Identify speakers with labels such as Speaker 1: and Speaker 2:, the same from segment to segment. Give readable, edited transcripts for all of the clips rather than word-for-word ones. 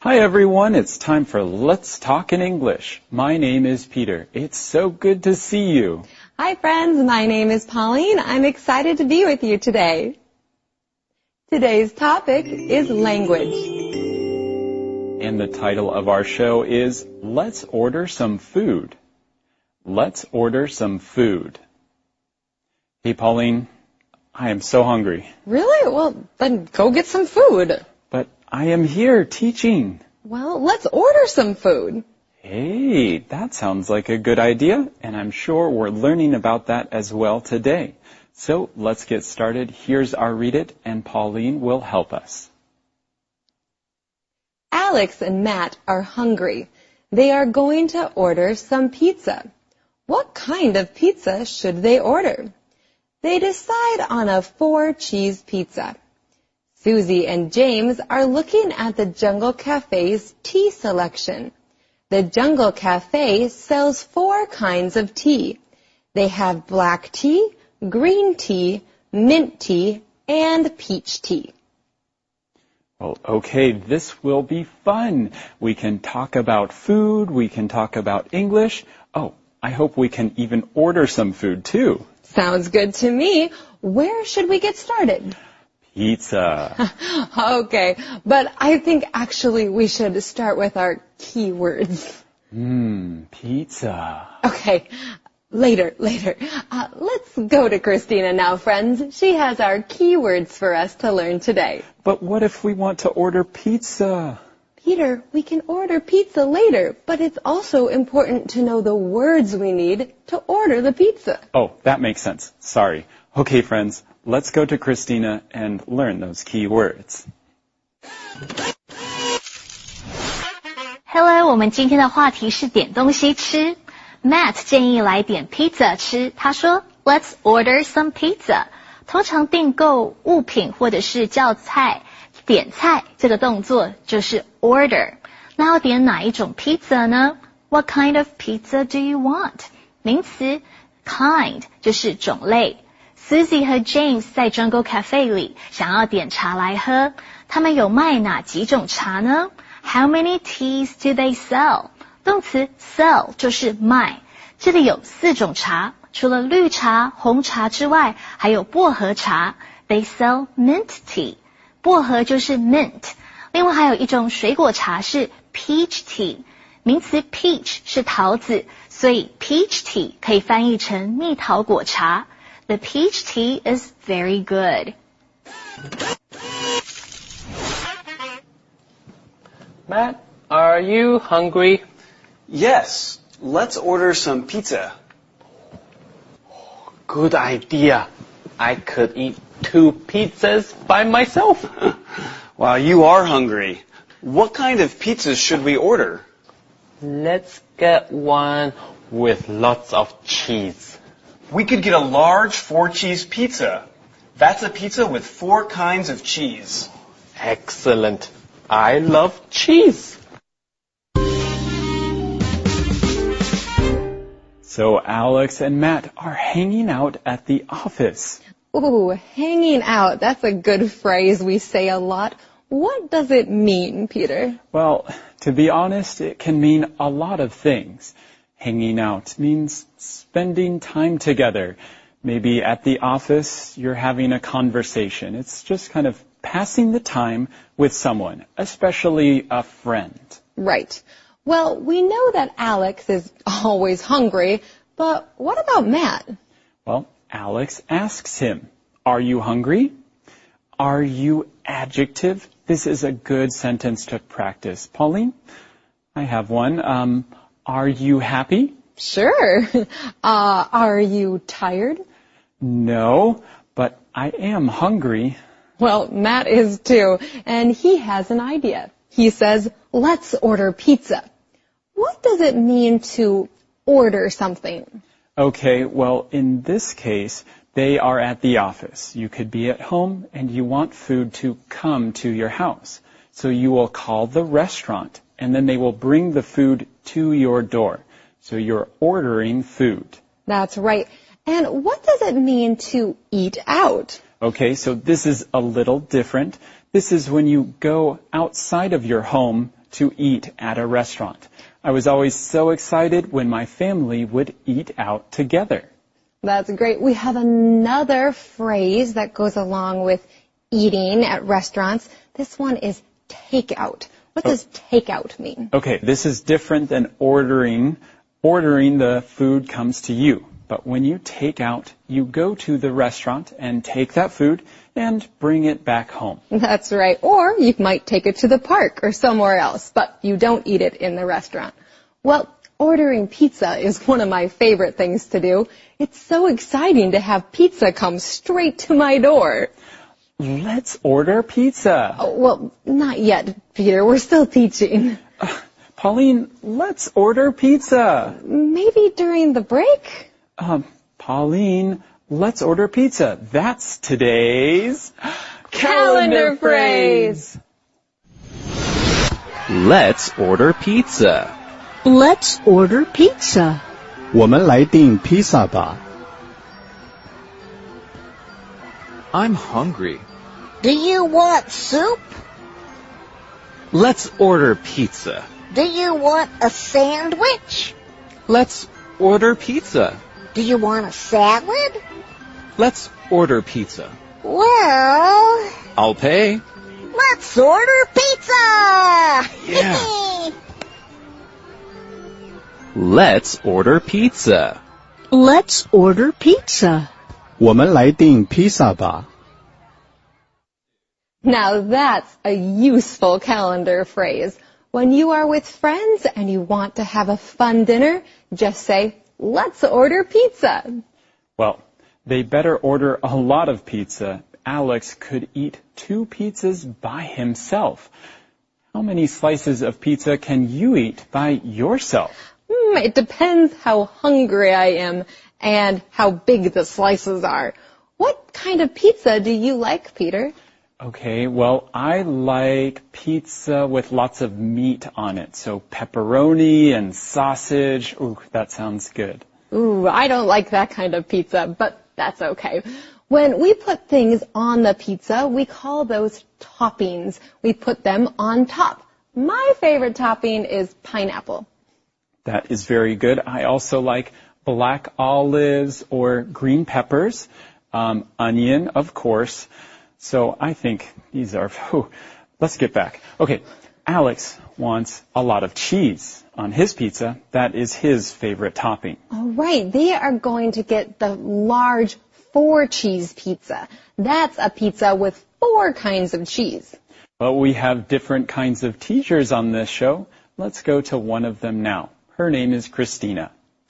Speaker 1: Hi everyone, it's time for Let's Talk in English. My name is Peter. It's so good to see you.
Speaker 2: Hi friends, my name is Pauline. I'm excited to be with you today. Today's topic is language.
Speaker 1: And the title of our show is Let's Order Some Food. Let's order some food. Hey Pauline, I am so hungry.
Speaker 2: Really? Well, then go get some food.
Speaker 1: But I am here teaching.
Speaker 2: Well, let's order some food.
Speaker 1: Hey, that sounds like a good idea, and I'm sure we're learning about that as well today. So let's get started. Here's our Read It, and Pauline will help us.
Speaker 2: Alex and Matt are hungry. They are going to order some pizza. What kind of pizza should they order? They decide on a 4-cheese pizza. Susie and James are looking at the Jungle Cafe's tea selection. The Jungle Cafe sells 4 kinds of tea. They have black tea, green tea, mint tea, and peach tea.
Speaker 1: Well, okay, this will be fun. We can talk about food, we can talk about English. Oh, I hope we can even order some food too.
Speaker 2: Sounds good to me. Where should we get started?
Speaker 1: Pizza.
Speaker 2: Okay, but I think actually we should start with our keywords.
Speaker 1: Pizza.
Speaker 2: Okay, later. Let's go to Christina now, friends. She has our keywords for us to learn today.
Speaker 1: But what if we want to order pizza?
Speaker 2: Peter, we can order pizza later, but it's also important to know the words we need to order the pizza.
Speaker 1: Oh, that makes sense. Sorry. Okay, friends, let's go to Christina and learn those key words.
Speaker 3: Hello, 我们今天的话题是点东西吃。Matt 建议来点 pizza 吃，他说 Let's order some pizza。通常订购物品或者是叫菜、点菜这个动作就是 order。那要点哪一种 pizza 呢？ What kind of pizza do you want？ 名词 kind 就是种类。Susie 和 James 在 Jungle Cafe 里想要点茶来喝，他们有卖哪几种茶呢？ How many teas do they sell？ 动词 sell 就是卖，这里有4种茶，除了绿茶、红茶之外，还有薄荷茶。They sell mint tea， 薄荷就是 mint。另外还有一种水果茶是 peach tea， 名词 peach 是桃子，所以 peach tea 可以翻译成蜜桃果茶。The peach tea is very good.
Speaker 4: Matt, are you hungry?
Speaker 5: Yes, let's order some pizza.
Speaker 4: Good idea. I could eat 2 pizzas by myself.
Speaker 5: Wow, you are hungry. What kind of pizzas should we order?
Speaker 4: Let's get one with lots of cheese.
Speaker 5: We could get a large 4-cheese pizza. That's a pizza with 4 kinds of cheese.
Speaker 4: Excellent. I love cheese.
Speaker 1: So Alex and Matt are hanging out at the office.
Speaker 2: Ooh, hanging out. That's a good phrase we say a lot. What does it mean, Peter?
Speaker 1: Well, to be honest, it can mean a lot of things. Hanging out means spending time together. Maybe at the office, you're having a conversation. It's just kind of passing the time with someone, especially a friend.
Speaker 2: Right. Well, we know that Alex is always hungry, but what about Matt?
Speaker 1: Well, Alex asks him, are you hungry? Are you adjective? This is a good sentence to practice. Pauline, I have one. Are you happy?
Speaker 2: Sure. Are you tired?
Speaker 1: No, but I am hungry.
Speaker 2: Well, Matt is too, and he has an idea. He says, let's order pizza. What does it mean to order something?
Speaker 1: Okay, well, in this case, they are at the office. You could be at home and you want food to come to your house. So you will call the restaurant and then they will bring the food to your door. So you're ordering food.
Speaker 2: That's right. And what does it mean to eat out?
Speaker 1: Okay, so this is a little different. This is when you go outside of your home to eat at a restaurant. I was always so excited when my family would eat out together.
Speaker 2: That's great. We have another phrase that goes along with eating at restaurants. This one is takeout. What does takeout mean?
Speaker 1: Okay, this is different than ordering. Ordering, the food comes to you. But when you take out, you go to the restaurant and take that food and bring it back home.
Speaker 2: That's right. Or you might take it to the park or somewhere else, but you don't eat it in the restaurant. Well, ordering pizza is one of my favorite things to do. It's so exciting to have pizza come straight to my door.
Speaker 1: Let's order pizza.
Speaker 2: Oh, well, not yet, Peter. We're still teaching.
Speaker 1: Pauline, let's order pizza.
Speaker 2: Maybe during the break?
Speaker 1: Pauline, let's order pizza. That's today's
Speaker 2: calendar phrase.
Speaker 4: Let's order pizza.
Speaker 6: Let's order pizza.
Speaker 7: 我们来订披萨吧。
Speaker 4: I'm hungry.
Speaker 6: Do you want soup?
Speaker 4: Let's order pizza.
Speaker 6: Do you want a sandwich?
Speaker 4: Let's order pizza.
Speaker 6: Do you want a salad?
Speaker 4: Let's order pizza.
Speaker 6: Well,
Speaker 4: I'll pay.
Speaker 6: let's order pizza!
Speaker 4: Yeah. Let's order pizza.
Speaker 6: Let's order pizza.
Speaker 7: 我们来订披萨吧。
Speaker 2: Now that's a useful calendar phrase. When you are with friends and you want to have a fun dinner, just say, let's order pizza.
Speaker 1: Well, they better order a lot of pizza. Alex could eat 2 pizzas by himself. How many slices of pizza can you eat by yourself?
Speaker 2: It depends how hungry I am and how big the slices are. What kind of pizza do you like, Peter?
Speaker 1: Okay, well, I like pizza with lots of meat on it. So pepperoni and sausage. Ooh, that sounds good.
Speaker 2: Ooh, I don't like that kind of pizza, but that's okay. When we put things on the pizza, we call those toppings. We put them on top. My favorite topping is pineapple.
Speaker 1: That is very good. I also like black olives or green peppers, onion, of course. So I think these are, let's get back. Okay, Alex wants a lot of cheese on his pizza. That is his favorite topping.
Speaker 2: All right, they are going to get the large 4-cheese pizza. That's a pizza with 4 kinds of cheese.
Speaker 1: Well, we have different kinds of teachers on this show. Let's go to one of them now. Her name is Christina.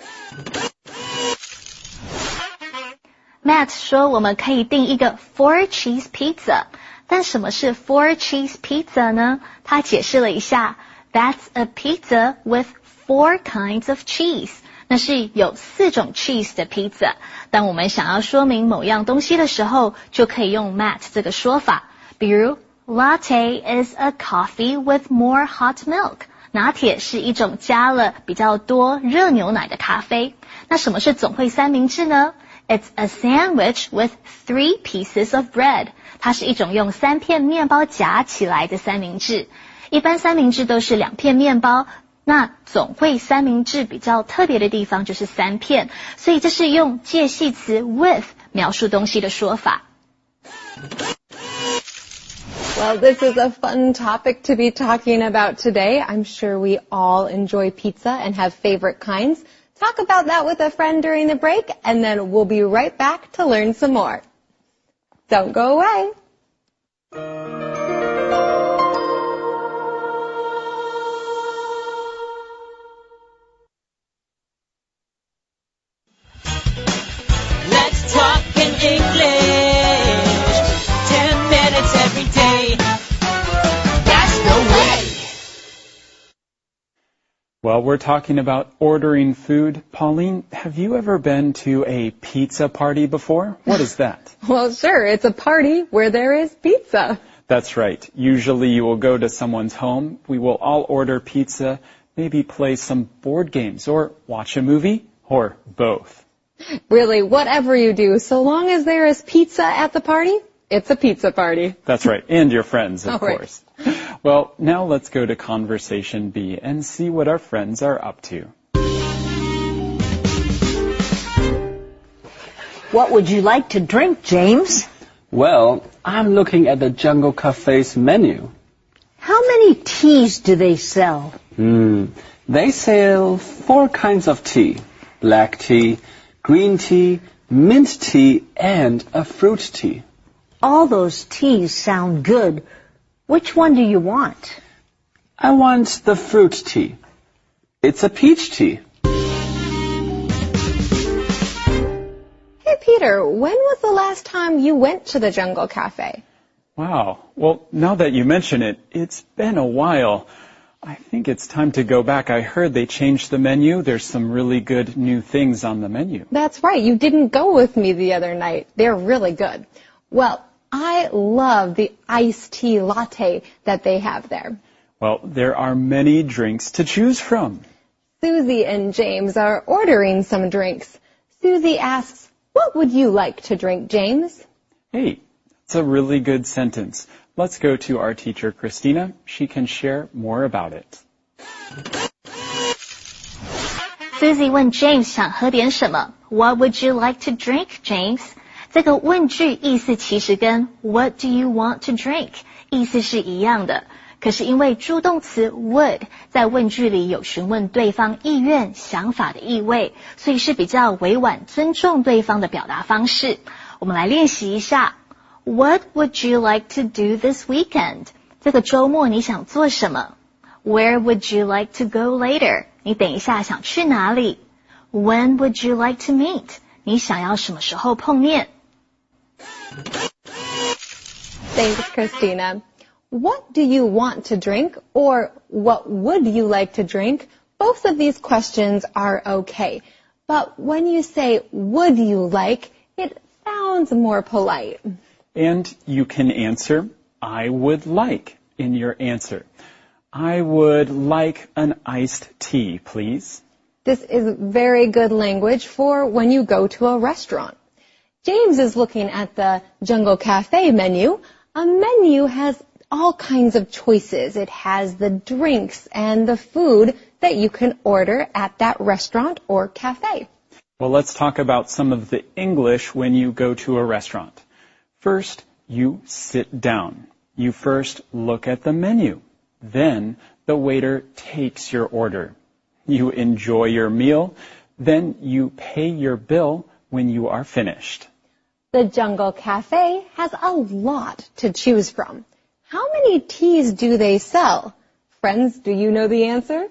Speaker 3: Matt 说我们可以订一个 4-cheese pizza， 但什么是 4-cheese pizza 呢？他解释了一下 ，That's a pizza with 4 kinds of cheese。那是有4种 cheese 的 pizza。当我们想要说明某样东西的时候，就可以用 Matt 这个说法。比如 Latte is a coffee with more hot milk。拿铁是一种加了比较多热牛奶的咖啡。那什么是总会三明治呢？It's a sandwich with 3 pieces of bread. 它是一种用3片面包夹起来的三明治。一般三明治都是2片面包，那总会三明治比较特别的地方就是3片，所以这是用介系词 with 描述东西的说法。
Speaker 2: Well, this is a fun topic to be talking about today. I'm sure we all enjoy pizza and have favorite kinds. Talk about that with a friend during the break, and then we'll be right back to learn some more. Don't go away.
Speaker 8: Let's talk in English. 10 minutes every day. That's the way.
Speaker 1: Well, we're talking about ordering food. Pauline, have you ever been to a pizza party before? What is that?
Speaker 2: Well, sure. It's a party where there is pizza.
Speaker 1: That's right. Usually you will go to someone's home. We will all order pizza, maybe play some board games, or watch a movie, or both.
Speaker 2: Really, whatever you do, so long as there is pizza at the party, it's a pizza party.
Speaker 1: That's right. And your friends, of
Speaker 2: All right.
Speaker 1: course. Well, now let's go to Conversation B and see what our friends are up to.
Speaker 6: What would you like to drink, James?
Speaker 4: Well, I'm looking at the Jungle Cafe's menu.
Speaker 6: How many teas do they sell?
Speaker 4: They sell 4 kinds of tea. Black tea, green tea, mint tea, and a fruit tea.
Speaker 6: All those teas sound good. Which one do you want?
Speaker 4: I want the fruit tea. It's a peach tea.
Speaker 2: Hey, Peter, when was the last time you went to the Jungle Cafe?
Speaker 1: Wow. Well, now that you mention it, it's been a while. I think it's time to go back. I heard they changed the menu. There's some really good new things on the menu.
Speaker 2: That's right. You didn't go with me the other night. They're really good. Well, I love the iced tea latte that they have there.
Speaker 1: Well, there are many drinks to choose from.
Speaker 2: Susie and James are ordering some drinks. Susie asks, "What would you like to drink, James?"
Speaker 1: Hey, that's a really good sentence. Let's go to our teacher, Christina. She can share more about it.
Speaker 3: Susie 问 James 想喝点什么 What would you like to drink, James? 这个问句意思其实跟 What do you want to drink 意思是一样的，可是因为助动词 would 在问句里有询问对方意愿、想法的意味，所以是比较委婉尊重对方的表达方式。我们来练习一下 What would you like to do this weekend? 这个周末你想做什么？ Where would you like to go later? 你等一下想去哪里？ When would you like to meet? 你想要什么时候碰面？
Speaker 2: Thanks, Christina. What do you want to drink or what would you like to drink? Both of these questions are okay. But when you say would you like, it sounds more polite.
Speaker 1: And you can answer, I would like, in your answer. I would like an iced tea, please.
Speaker 2: This is very good language for when you go to a restaurant. James is looking at the Jungle Cafe menu. A menu has all kinds of choices. It has the drinks and the food that you can order at that restaurant or cafe.
Speaker 1: Well, let's talk about some of the English when you go to a restaurant. First, you sit down. You first look at the menu. Then the waiter takes your order. You enjoy your meal. Then you pay your bill when you are finished.
Speaker 2: The Jungle Cafe has a lot to choose from. How many teas do they sell? Friends, do you know the answer?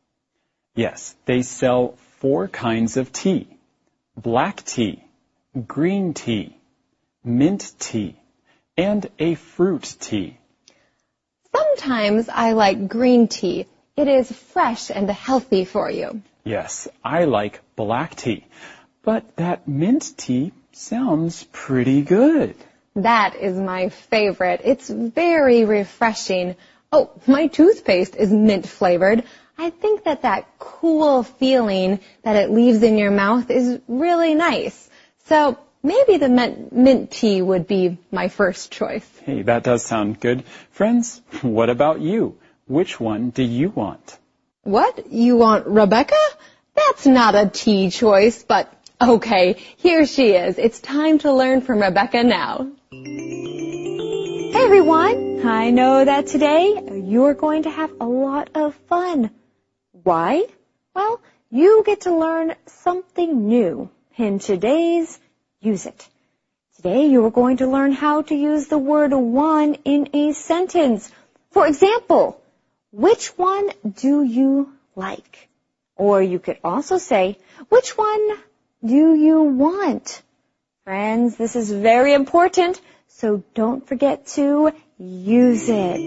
Speaker 1: Yes, they sell 4 kinds of tea. Black tea, green tea, mint tea, and a fruit tea.
Speaker 2: Sometimes I like green tea. It is fresh and healthy for you.
Speaker 1: Yes, I like black tea. But that mint tea sounds pretty good.
Speaker 2: That is my favorite. It's very refreshing. Oh, my toothpaste is mint flavored. I think that cool feeling that it leaves in your mouth is really nice. So maybe the mint tea would be my first choice.
Speaker 1: Hey, that does sound good. Friends, what about you? Which one do you want?
Speaker 2: What? You want Rebecca? That's not a tea choice, but okay, here she is. It's time to learn from Rebecca now. Hey everyone! I know that today you're going to have a lot of fun. Why? Well, you get to learn something new in today's Use It. Today you are going to learn how to use the word one in a sentence. For example, which one do you like? Or you could also say, which one do you want? Friends, this is very important, so don't forget to use it.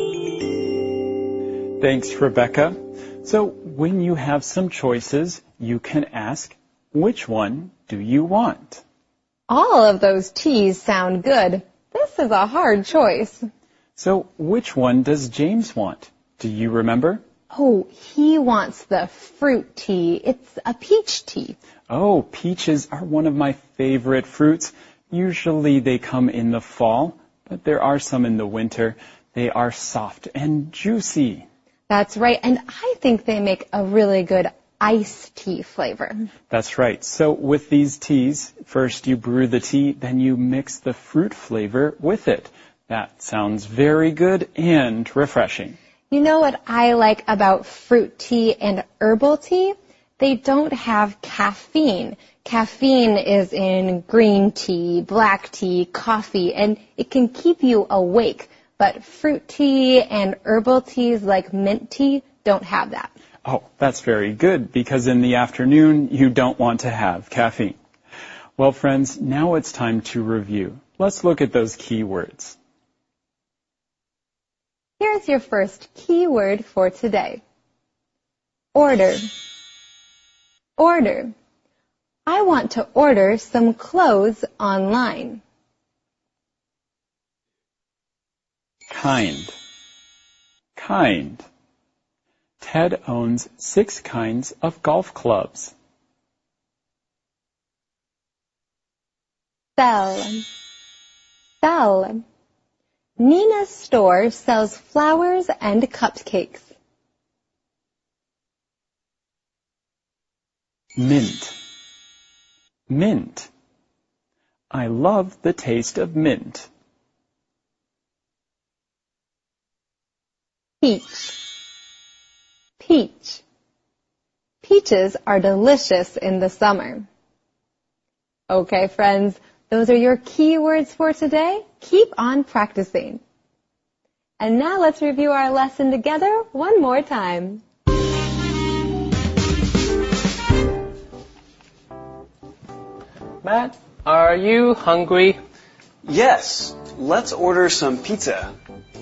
Speaker 1: Thanks, Rebecca. So when you have some choices, you can ask, which one do you want?
Speaker 2: All of those teas sound good. This is a hard choice.
Speaker 1: So which one does James want? Do you remember?
Speaker 2: Oh, he wants the fruit tea. It's a peach tea.
Speaker 1: Oh, peaches are one of my favorite fruits. Usually they come in the fall, but there are some in the winter. They are soft and juicy.
Speaker 2: That's right, and I think they make a really good iced tea flavor.
Speaker 1: That's right. So with these teas, first you brew the tea, then you mix the fruit flavor with it. That sounds very good and refreshing.
Speaker 2: You know what I like about fruit tea and herbal tea? They don't have caffeine. Caffeine is in green tea, black tea, coffee, and it can keep you awake. But fruit tea and herbal teas like mint tea don't have that.
Speaker 1: Oh, that's very good, because in the afternoon, you don't want to have caffeine. Well, friends, now it's time to review. Let's look at those key words.
Speaker 2: Here's your first key word for today. Order. Order. I want to order some clothes online.
Speaker 1: Kind. Kind. Ted owns 6 kinds of golf clubs.
Speaker 2: Sell. Sell. Nina's store sells flowers and cupcakes.
Speaker 1: Mint. Mint. I love the taste of mint.
Speaker 2: Peach. Peach. Peaches are delicious in the summer. Okay, friends, those are your key words for today. Keep on practicing. And now let's review our lesson together one more time.
Speaker 9: Matt, are you hungry?
Speaker 5: Yes, let's order some pizza.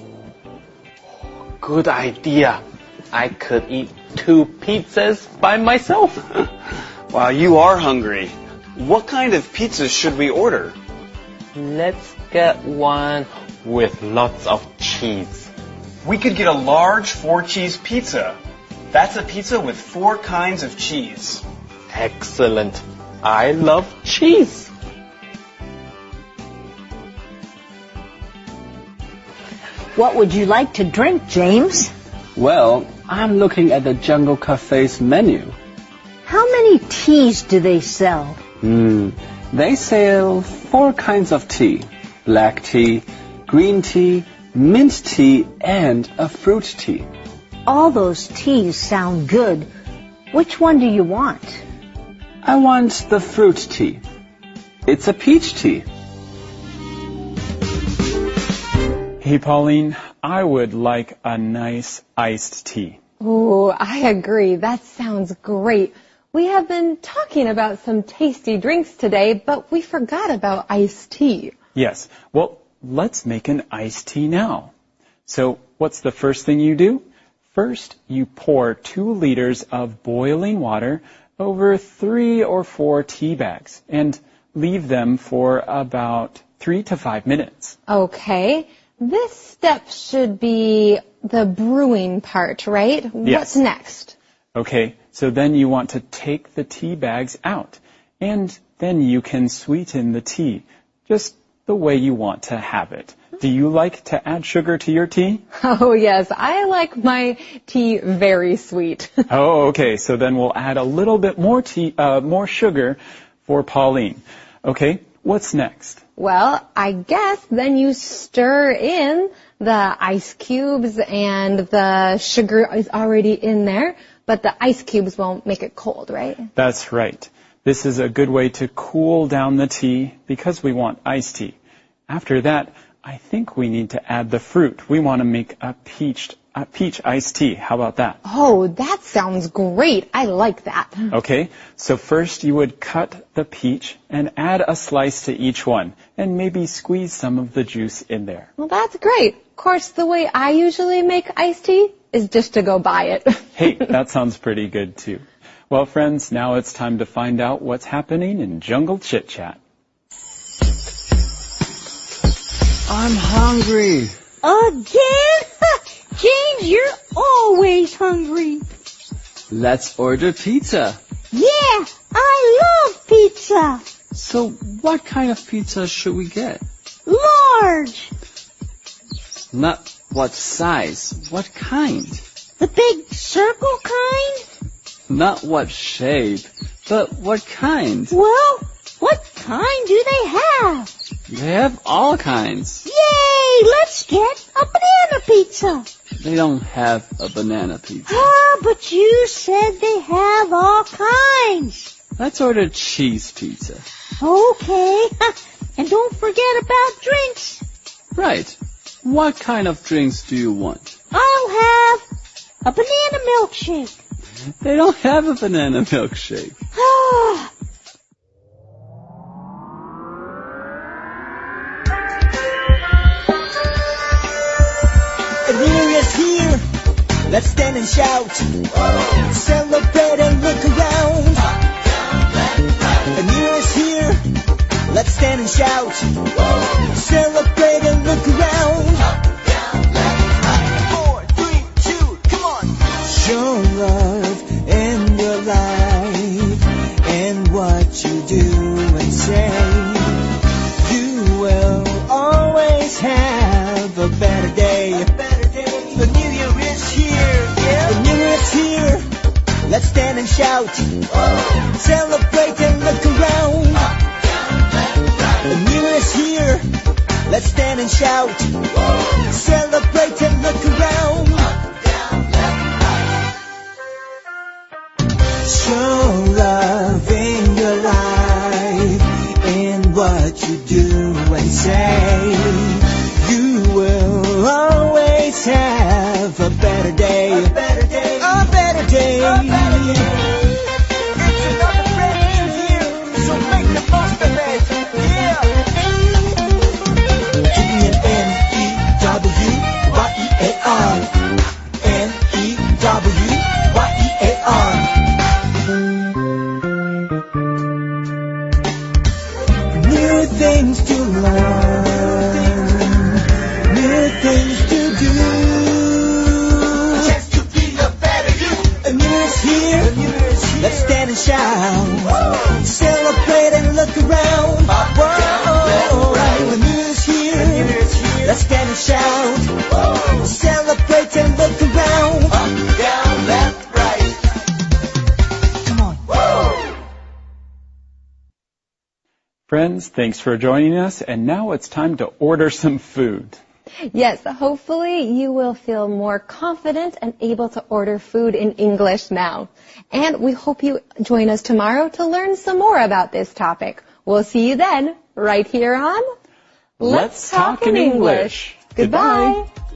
Speaker 9: Good idea. I could eat 2 pizzas by myself.
Speaker 5: Wow, you are hungry. What kind of pizza should we order?
Speaker 9: Let's get one with lots of cheese.
Speaker 5: We could get a large 4-cheese pizza. That's a pizza with 4 kinds of cheese.
Speaker 9: Excellent. I love cheese.
Speaker 6: What would you like to drink, James?
Speaker 4: Well, I'm looking at the Jungle Cafe's menu.
Speaker 6: How many teas do they sell?
Speaker 4: They sell 4 kinds of tea. Black tea, green tea, mint tea, and a fruit tea.
Speaker 6: All those teas sound good. Which one do you want?
Speaker 4: I want the fruit tea. It's a peach tea.
Speaker 1: Hey, Pauline, I would like a nice iced tea.
Speaker 2: Ooh, I agree. That sounds great. We have been talking about some tasty drinks today, but we forgot about iced tea.
Speaker 1: Yes. Well, let's make an iced tea now. So, what's the first thing you do? First, you pour 2 liters of boiling water over 3 or 4 tea bags and leave them for about 3 to 5 minutes.
Speaker 2: Okay. This step should be the brewing part, right?
Speaker 1: Yes.
Speaker 2: What's next?
Speaker 1: Okay, so then you want to take the tea bags out, and then you can sweeten the tea just the way you want to have it. Do you like to add sugar to your tea?
Speaker 2: Oh, yes. I like my tea very sweet.
Speaker 1: Oh, okay, so then we'll add a little bit more sugar for Pauline. Okay, what's next?
Speaker 2: Well, I guess then you stir in the ice cubes and the sugar is already in there, but the ice cubes won't make it cold, right?
Speaker 1: That's right. This is a good way to cool down the tea because we want iced tea. After that, I think we need to add the fruit. We want to make a peach iced tea. How about that?
Speaker 2: Oh, that sounds great. I like that.
Speaker 1: Okay, so first you would cut the peach and add a slice to each one and maybe squeeze some of the juice in there.
Speaker 2: Well, that's great. Of course, the way I usually make iced tea is just to go buy it.
Speaker 1: Hey, that sounds pretty good too. Well, friends, now it's time to find out what's happening in Jungle Chit Chat.
Speaker 7: I'm hungry.
Speaker 6: Again? James, you're always hungry.
Speaker 4: Let's order pizza.
Speaker 6: Yeah, I love pizza.
Speaker 4: So what kind of pizza should we get?
Speaker 6: Large.
Speaker 4: Not
Speaker 7: What size? What kind?
Speaker 6: The big circle kind?
Speaker 7: Not what shape, but what kind.
Speaker 6: Well, what kind do they have?
Speaker 7: They have all kinds.
Speaker 6: Yay! Let's get a banana pizza.
Speaker 7: They don't have a banana pizza.
Speaker 6: Ah, but you said they have all kinds.
Speaker 7: Let's order cheese pizza.
Speaker 6: Okay. And don't forget about drinks.
Speaker 7: Right. What kind of drinks do you want?
Speaker 6: I'll have a banana milkshake.
Speaker 7: They don't have a banana milkshake.
Speaker 6: Ah.
Speaker 8: The New Year's here. Let's stand and shout. Celebrate and look around. The New Year's here. Let's stand and shout. Celebrate and look around. 4, 3, 2, come on. Show love in your life and what you do and say. You will always have a better day. The New Year is here. The New Year is here. Let's stand and shout. Celebrate and look around. The New Year is here. Let's stand and shout. Celebrate and look around. Show love in your life in what you do and say. You will always have a better day. A better day. A better day. A better day. It's another brand new year, so make the most of it. Yeah. N-E-W-Y-E-A-R. N-E-W-Y-E-A-R. New things to learn, new things to do. A chance to be a better you. A New Year's here. Let's stand and shout. Celebrate and look around. Whoa. A New Year's here. Let's stand and shout. Celebrate and look around. Up, down, left, right. Come on. Whoa.
Speaker 1: Friends, thanks for joining us, and now it's time to order some food.
Speaker 2: Yes, hopefully you will feel more confident and able to order food in English now. And we hope you join us tomorrow to learn some more about this topic. We'll see you then, right here on
Speaker 1: Let's Talk in English.
Speaker 2: Goodbye.